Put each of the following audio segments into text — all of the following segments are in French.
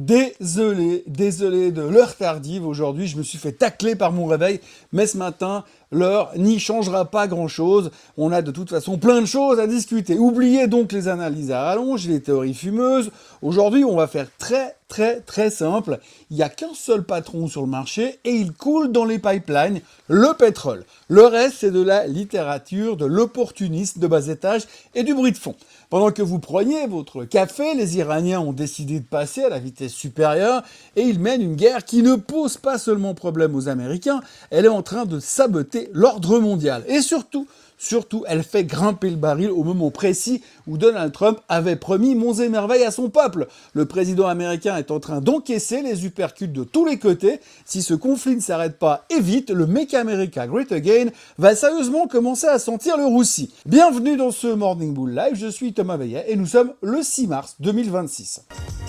Désolé de l'heure tardive. Aujourd'hui, je me suis fait tacler par mon réveil, mais ce matin, l'heure n'y changera pas grand-chose. On a de toute façon plein de choses à discuter. Oubliez donc les analyses à rallonge, les théories fumeuses. Aujourd'hui, on va faire très simple. Il n'y a qu'un seul patron sur le marché et il coule dans les pipelines, le pétrole. Le reste, c'est de la littérature, de l'opportunisme de bas étage et du bruit de fond. Pendant que vous preniez votre café, les Iraniens ont décidé de passer à la vitesse supérieure et ils mènent une guerre qui ne pose pas seulement problème aux Américains, elle est en train de saboter l'ordre mondial. Et surtout, elle fait grimper le baril au moment précis où Donald Trump avait promis monts et merveilles à son peuple. Le président américain est en train d'encaisser les uppercuts de tous les côtés. Si ce conflit ne s'arrête pas et vite, le Make America Great Again va sérieusement commencer à sentir le roussi. Bienvenue dans ce Morning Bull Live, je suis Thomas Veillet et nous sommes le 6 mars 2026.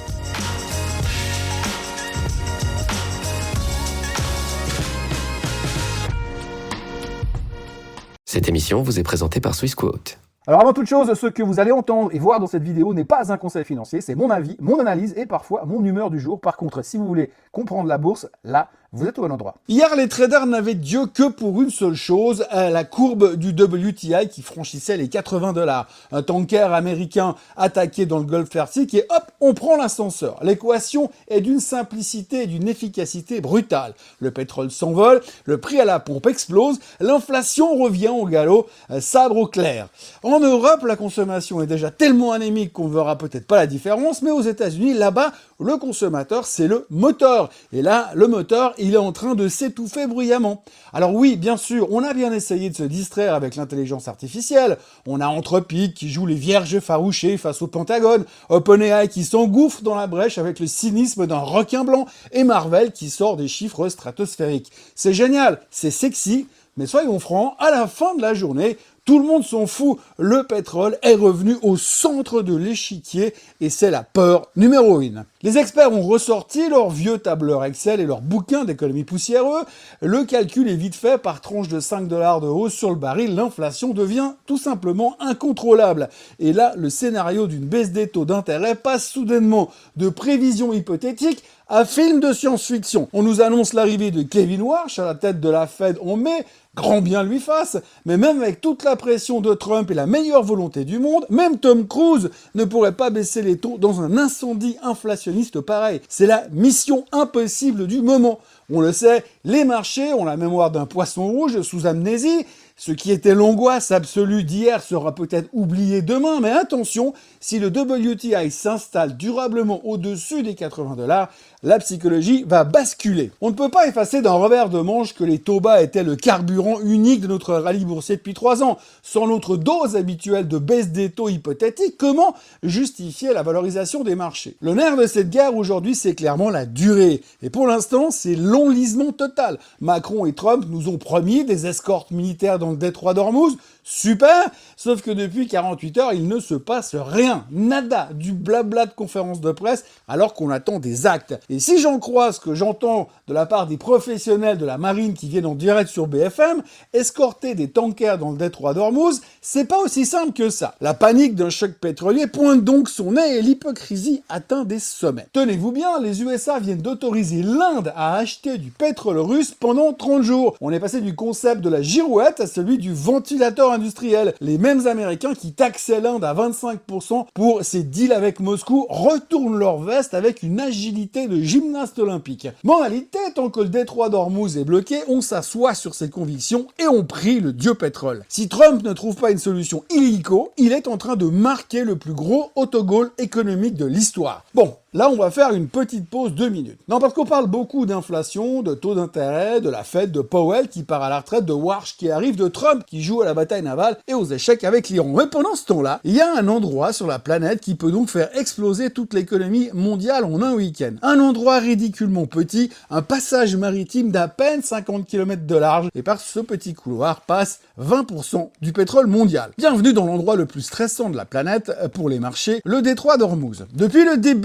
Cette émission vous est présentée par Swissquote. Alors avant toute chose, ce que vous allez entendre et voir dans cette vidéo n'est pas un conseil financier, c'est mon avis, mon analyse et parfois mon humeur du jour. Par contre, si vous voulez comprendre la bourse, là, vous êtes au bon endroit. Hier, les traders n'avaient Dieu que pour une seule chose, la courbe du WTI qui franchissait les 80 $. Un tanker américain attaqué dans le Golfe Persique et hop, on prend l'ascenseur. L'équation est d'une simplicité et d'une efficacité brutale. Le pétrole s'envole, le prix à la pompe explose, l'inflation revient au galop, sabre au clair. En Europe, la consommation est déjà tellement anémique qu'on ne verra peut-être pas la différence, mais aux États-Unis, là-bas, le consommateur, c'est le moteur. Et là, le moteur, il est en train de s'étouffer bruyamment. Alors oui, bien sûr, on a bien essayé de se distraire avec l'intelligence artificielle. On a Anthropic qui joue les vierges effarouchés face au Pentagone, OpenAI qui s'engouffre dans la brèche avec le cynisme d'un requin blanc, et Marvel qui sort des chiffres stratosphériques. C'est génial, c'est sexy, mais soyons francs, à la fin de la journée, tout le monde s'en fout, le pétrole est revenu au centre de l'échiquier et c'est la peur numéro 1. Les experts ont ressorti leur vieux tableur Excel et leur bouquin d'économie poussiéreux. Le calcul est vite fait, par tranche de 5 $ de hausse sur le baril, l'inflation devient tout simplement incontrôlable. Et là, le scénario d'une baisse des taux d'intérêt passe soudainement de prévisions hypothétiques à film de science-fiction. On nous annonce l'arrivée de Kevin Warsh à la tête de la Fed en mai, grand bien lui fasse, mais même avec toute la pression de Trump et la meilleure volonté du monde, même Tom Cruise ne pourrait pas baisser les taux dans un incendie inflationniste pareil. C'est la mission impossible du moment. On le sait, les marchés ont la mémoire d'un poisson rouge sous amnésie. Ce qui était l'angoisse absolue d'hier sera peut-être oublié demain, mais attention, si le WTI s'installe durablement au-dessus des 80 $, la psychologie va basculer. On ne peut pas effacer d'un revers de manche que les taux bas étaient le carburant unique de notre rallye boursier depuis 3 ans. Sans notre dose habituelle de baisse des taux hypothétiques, comment justifier la valorisation des marchés? Le nerf de cette guerre aujourd'hui, c'est clairement la durée. Et pour l'instant, c'est l'enlisement total. Macron et Trump nous ont promis des escortes militaires dans le détroit d'Ormuz, super, sauf que depuis 48 heures, il ne se passe rien, nada, du blabla de conférences de presse, alors qu'on attend des actes. Et si j'en crois ce que j'entends de la part des professionnels de la marine qui viennent en direct sur BFM, escorter des tankers dans le détroit d'Ormuz, c'est pas aussi simple que ça. La panique d'un choc pétrolier pointe donc son nez et l'hypocrisie atteint des sommets. Tenez-vous bien, les USA viennent d'autoriser l'Inde à acheter du pétrole russe pendant 30 jours. On est passé du concept de la girouette à celui du ventilateur industriel. Les mêmes Américains qui taxaient l'Inde à 25% pour ses deals avec Moscou retournent leur veste avec une agilité de gymnaste olympique. Moralité, tant que le détroit d'Ormuz est bloqué, on s'assoit sur ses convictions et on prie le dieu pétrole. Si Trump ne trouve pas une solution illico, il est en train de marquer le plus gros autogol économique de l'histoire. Bon, là, on va faire une petite pause 2 minutes. Non, parce qu'on parle beaucoup d'inflation, de taux d'intérêt, de la Fed, de Powell qui part à la retraite, de Warsh qui arrive, de Trump qui joue à la bataille navale et aux échecs avec l'Iran. Mais pendant ce temps-là, il y a un endroit sur la planète qui peut donc faire exploser toute l'économie mondiale en un week-end. Un endroit ridiculement petit, un passage maritime d'à peine 50 km de large, et par ce petit couloir passe 20% du pétrole mondial. Bienvenue dans l'endroit le plus stressant de la planète pour les marchés, le détroit d'Ormuz. Depuis le début du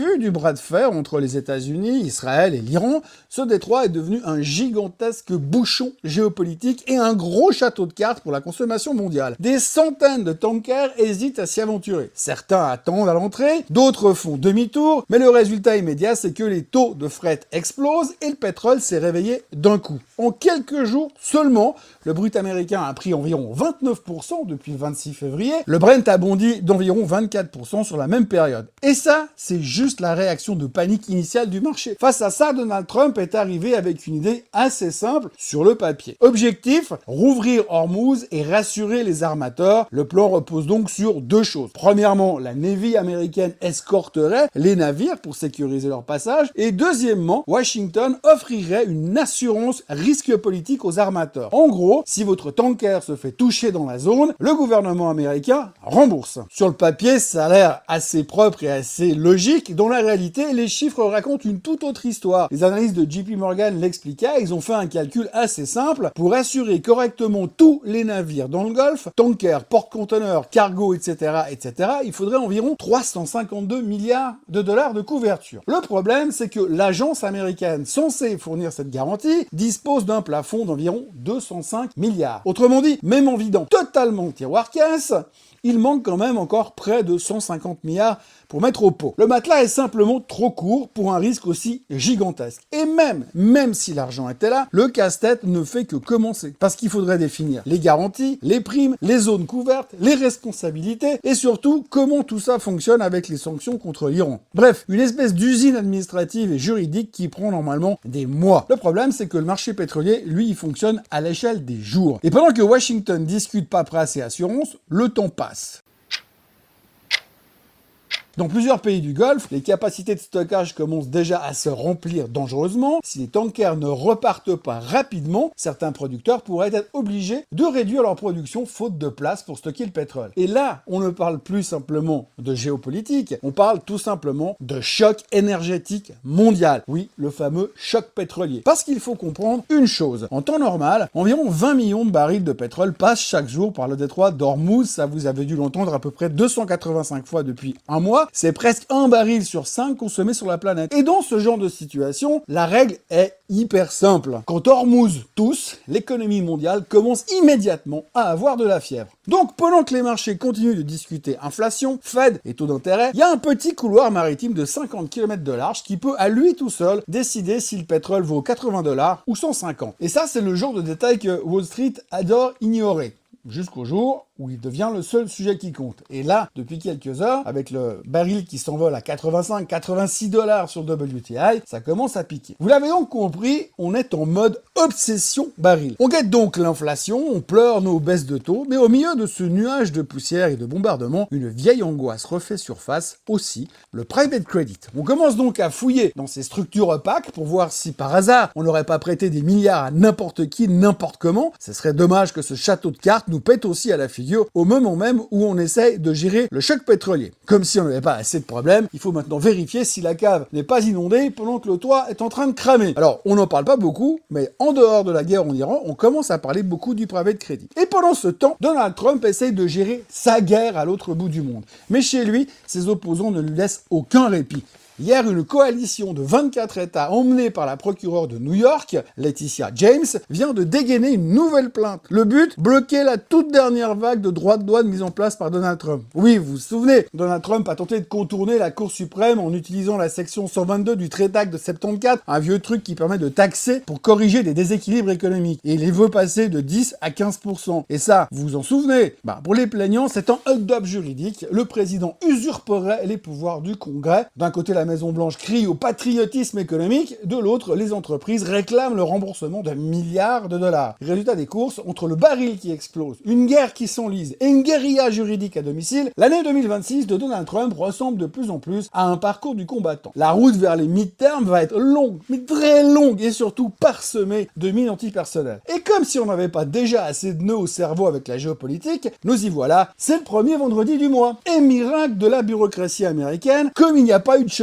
bras de fer entre les États-Unis, Israël et l'Iran, ce détroit est devenu un gigantesque bouchon géopolitique et un gros château de cartes pour la consommation mondiale. Des centaines de tankers hésitent à s'y aventurer. Certains attendent à l'entrée, d'autres font demi-tour, mais le résultat immédiat, c'est que les taux de fret explosent et le pétrole s'est réveillé d'un coup. En quelques jours seulement, le brut américain a pris environ 29% depuis le 26 février, le Brent a bondi d'environ 24% sur la même période. Et ça, c'est juste la réaction de panique initiale du marché. Face à ça, Donald Trump est arrivé avec une idée assez simple sur le papier. Objectif, rouvrir Hormuz et rassurer les armateurs. Le plan repose donc sur deux choses. Premièrement, la Navy américaine escorterait les navires pour sécuriser leur passage. Et deuxièmement, Washington offrirait une assurance risque politique aux armateurs. En gros, si votre tanker se fait toucher dans la zone, le gouvernement américain rembourse. Sur le papier, ça a l'air assez propre et assez logique. Dans la réalité, les chiffres racontent une toute autre histoire. Les analystes de JP Morgan l'expliquaient, ils ont fait un calcul assez simple. Pour assurer correctement tous les navires dans le Golfe, tankers, porte-conteneurs, cargo, etc., il faudrait environ 352 milliards de dollars de couverture. Le problème, c'est que l'agence américaine censée fournir cette garantie dispose d'un plafond d'environ 205 milliards. Autrement dit, même en vidant totalement le tiroir caisse, il manque quand même encore près de 150 milliards pour mettre au pot. Le matelas est simplement trop court pour un risque aussi gigantesque. Et même si l'argent était là, le casse-tête ne fait que commencer. Parce qu'il faudrait définir les garanties, les primes, les zones couvertes, les responsabilités, et surtout, comment tout ça fonctionne avec les sanctions contre l'Iran. Bref, une espèce d'usine administrative et juridique qui prend normalement des mois. Le problème, c'est que le marché pétrolier, lui, il fonctionne à l'échelle des jours. Et pendant que Washington discute paperasse et assurance, le temps passe. Dans plusieurs pays du Golfe, les capacités de stockage commencent déjà à se remplir dangereusement. Si les tankers ne repartent pas rapidement, certains producteurs pourraient être obligés de réduire leur production faute de place pour stocker le pétrole. Et là, on ne parle plus simplement de géopolitique, on parle tout simplement de choc énergétique mondial. Oui, le fameux choc pétrolier. Parce qu'il faut comprendre une chose. En temps normal, environ 20 millions de barils de pétrole passent chaque jour par le détroit d'Ormuz. Ça, vous avez dû l'entendre à peu près 285 fois depuis un mois. C'est presque un baril sur 5 consommé sur la planète. Et dans ce genre de situation, la règle est hyper simple. Quand Hormuz tousse, l'économie mondiale commence immédiatement à avoir de la fièvre. Donc, pendant que les marchés continuent de discuter inflation, Fed et taux d'intérêt, il y a un petit couloir maritime de 50 km de large qui peut à lui tout seul décider si le pétrole vaut 80 $ ou 150. Et ça, c'est le genre de détail que Wall Street adore ignorer. Jusqu'au jour où il devient le seul sujet qui compte. Et là, depuis quelques heures, avec le baril qui s'envole à 85-86 $ sur WTI, ça commence à piquer. Vous l'avez donc compris, on est en mode obsession baril. On guette donc l'inflation, on pleure nos baisses de taux, mais au milieu de ce nuage de poussière et de bombardement, une vieille angoisse refait surface aussi, le private credit. On commence donc à fouiller dans ces structures opaques pour voir si par hasard on n'aurait pas prêté des milliards à n'importe qui, n'importe comment. Ce serait dommage que ce château de cartes nous pète aussi à la figure au moment même où on essaye de gérer le choc pétrolier. Comme si on n'avait pas assez de problèmes, il faut maintenant vérifier si la cave n'est pas inondée pendant que le toit est en train de cramer. Alors, on n'en parle pas beaucoup, mais en dehors de la guerre en Iran, on commence à parler beaucoup du private credit. Et pendant ce temps, Donald Trump essaye de gérer sa guerre à l'autre bout du monde. Mais chez lui, ses opposants ne lui laissent aucun répit. Hier, une coalition de 24 États emmenée par la procureure de New York, Laetitia James, vient de dégainer une nouvelle plainte. Le but, bloquer la toute dernière vague de droits de douane mise en place par Donald Trump. Oui, vous vous souvenez, Donald Trump a tenté de contourner la Cour suprême en utilisant la section 122 du Trade Act de 74, un vieux truc qui permet de taxer pour corriger des déséquilibres économiques. Et il les veut passer de 10 à 15%. Et ça, vous vous en souvenez? Pour les plaignants, c'est un hold-up juridique. Le président usurperait les pouvoirs du Congrès. D'un côté, la Maison-Blanche crie au patriotisme économique, de l'autre, les entreprises réclament le remboursement de milliards de dollars. Résultat des courses, entre le baril qui explose, une guerre qui s'enlise et une guérilla juridique à domicile, l'année 2026 de Donald Trump ressemble de plus en plus à un parcours du combattant. La route vers les mid-terms va être longue, mais très longue, et surtout parsemée de mines antipersonnelles. Et comme si on n'avait pas déjà assez de nœuds au cerveau avec la géopolitique, nous y voilà, c'est le premier vendredi du mois. Et miracle de la bureaucratie américaine, comme il n'y a pas eu de shutdown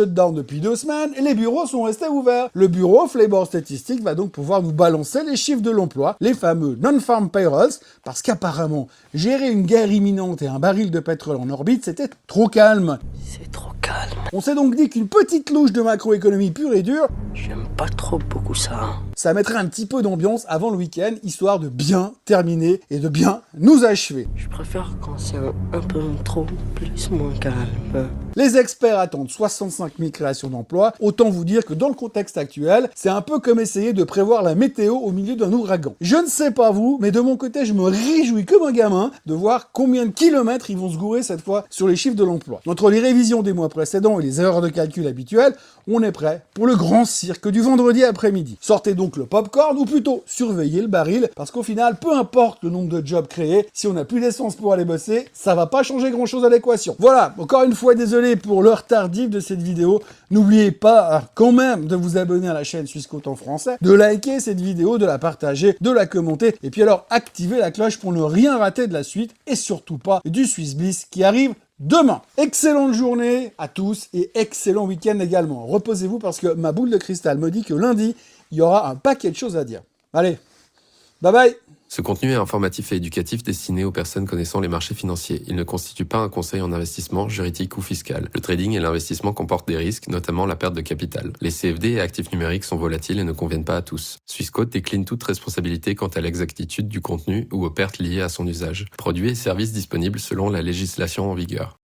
shutdown depuis 2 semaines et les bureaux sont restés ouverts. Le bureau Flavor Statistics va donc pouvoir nous balancer les chiffres de l'emploi, les fameux non-farm payrolls, parce qu'apparemment, gérer une guerre imminente et un baril de pétrole en orbite, c'était trop calme. C'est trop calme. On s'est donc dit qu'une petite louche de macroéconomie pure et dure, J'aime pas trop beaucoup ça. ça mettrait un petit peu d'ambiance avant le week-end, histoire de bien terminer et de bien nous achever. Je préfère quand c'est un peu trop plus moins calme. Les experts attendent 65 000 créations d'emplois. Autant vous dire que dans le contexte actuel, c'est un peu comme essayer de prévoir la météo au milieu d'un ouragan. Je ne sais pas vous, mais de mon côté, je me réjouis comme un gamin de voir combien de kilomètres ils vont se gourer cette fois sur les chiffres de l'emploi. Entre les révisions des mois précédents et les erreurs de calcul habituelles, on est prêt pour le grand cirque du vendredi après-midi. Sortez donc le popcorn, ou plutôt surveillez le baril, parce qu'au final, peu importe le nombre de jobs créés, si on n'a plus d'essence pour aller bosser, ça va pas changer grand-chose à l'équation. Voilà, encore une fois, désolé pour l'heure tardive de cette vidéo. N'oubliez pas quand même de vous abonner à la chaîne Swissquote en français, de liker cette vidéo, de la partager, de la commenter, et puis alors activez la cloche pour ne rien rater de la suite, et surtout pas du Swissbliss qui arrive demain. Excellente journée à tous et excellent week-end également. Reposez-vous parce que ma boule de cristal me dit que lundi, il y aura un paquet de choses à dire. Allez, bye bye. Ce contenu est informatif et éducatif destiné aux personnes connaissant les marchés financiers. Il ne constitue pas un conseil en investissement, juridique ou fiscal. Le trading et l'investissement comportent des risques, notamment la perte de capital. Les CFD et actifs numériques sont volatiles et ne conviennent pas à tous. Swissquote décline toute responsabilité quant à l'exactitude du contenu ou aux pertes liées à son usage. Produits et services disponibles selon la législation en vigueur.